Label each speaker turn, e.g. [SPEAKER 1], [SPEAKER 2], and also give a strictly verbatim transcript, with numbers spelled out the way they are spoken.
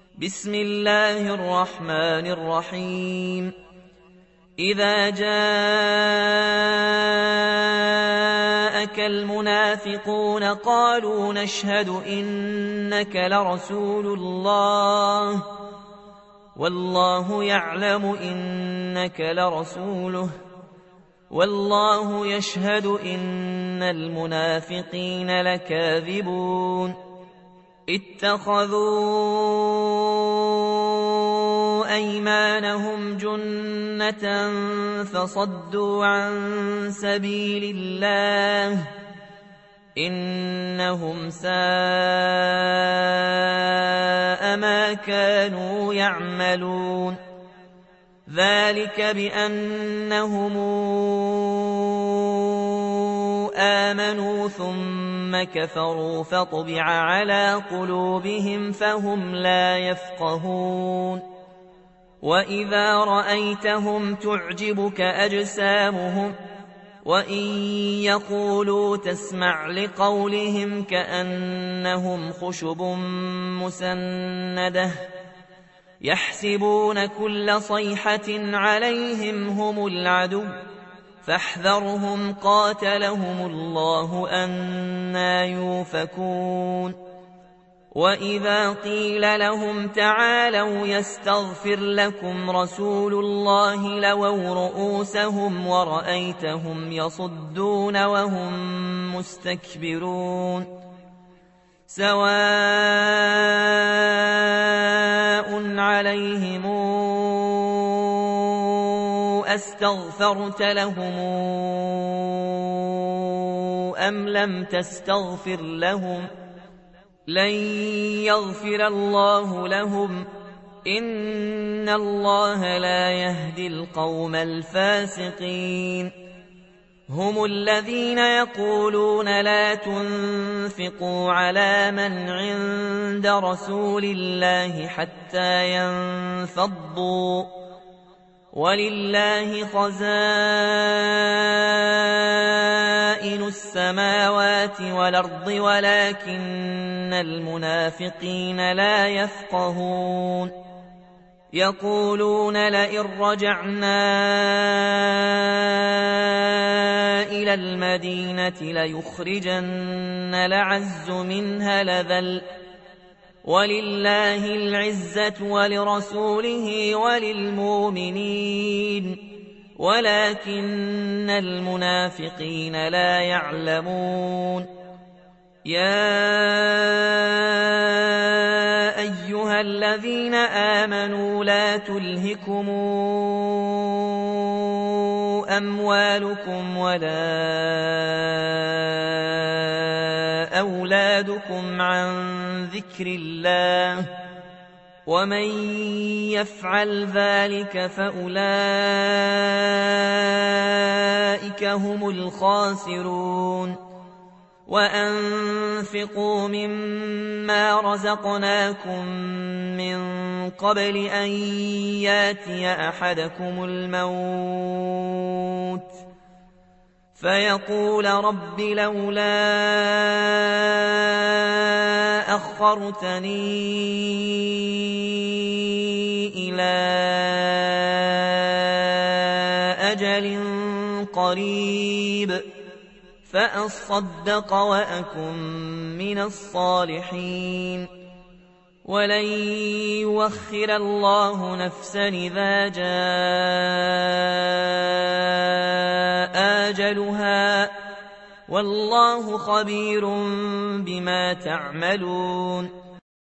[SPEAKER 1] بسم الله الرحمن الرحيم إذا جاءك المنافقون قالوا نشهد إنك لرسول الله والله يعلم إنك لرسوله والله يشهد إن المنافقين لكاذبون اتخذوا أيمانهم جنة فصدوا عن سبيل الله إنهم ساء ما كانوا يعملون ذلك بأنهم آمنوا ثم كفروا فطبع على قلوبهم فهم لا يفقهون وإذا رأيتهم تعجبك أجسامهم وإن يقولوا تسمع لقولهم كأنهم خشب مسندة يحسبون كل صيحة عليهم هم العدو فاحذرهم قاتلهم الله أنى يؤفكون وإذا قيل لهم تعالوا يستغفر لكم رسول الله لووا رؤوسهم ورأيتهم يصدون وهم مستكبرون سواء عليهم أستغفرت لهم أم لم تستغفر لهم لن يغفر الله لهم إن الله لا يهدي القوم الفاسقين هم الذين يقولون لا تنفقوا على من عند رسول الله حتى ينفضوا ولله خزائن السماوات والأرض ولكن المنافقين لا يفقهون يقولون لئن رجعنا إلى المدينة ليخرجن الأعز منها الأذل ولله العزة ولرسوله وللمؤمنين ولكن المنافقين لا يعلمون يا أيها الذين آمنوا لا تلهكم أموالكم ولا أولادكم عن ذكر الله ومن يفعل ذلك فأولئك هم الخاسرون وأنفقوا مما رزقناكم من قبل أن ياتي أحدكم الموت فيقول رب لولا أخرتني إلى أجل قريب فأصدق وأكن من الصالحين ولن يؤخر الله نفسا إذا جاء أجلها والله خبير بما تعملون